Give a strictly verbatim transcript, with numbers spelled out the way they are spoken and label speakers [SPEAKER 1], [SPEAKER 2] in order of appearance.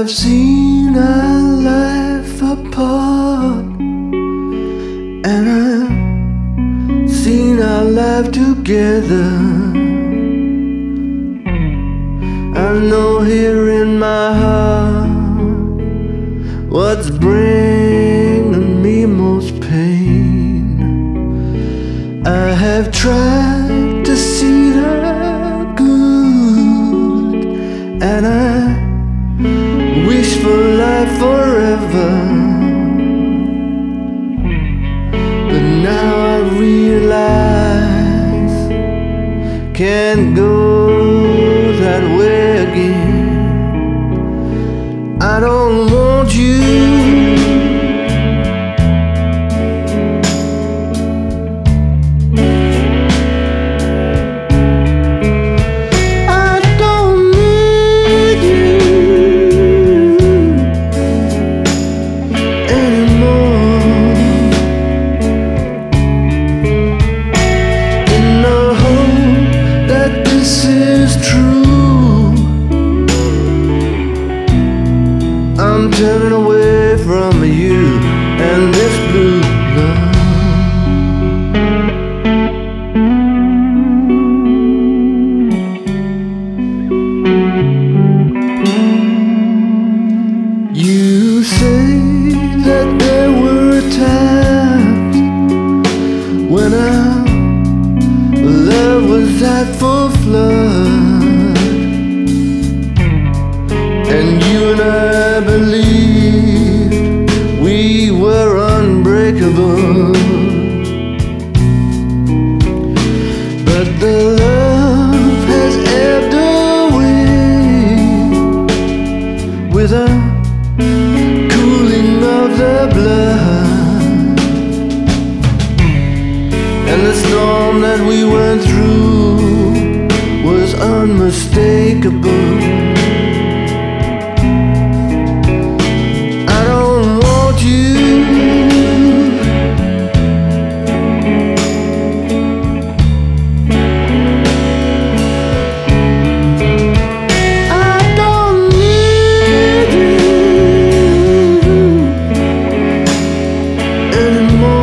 [SPEAKER 1] I've seen our life apart, and I've seen our life together. I know here in my heart what's bringing me most pain. I have tried to see the good, and I wish for life forever. But now I realize can't go that way again. I don't want you. I'm turning away from you and this blue love. You say that there were times when our love was at full flood, and you and I believed we were unbreakable. But the love has ebbed away with a cooling of the blood, and the storm that we went through was unmistakable. Anymore.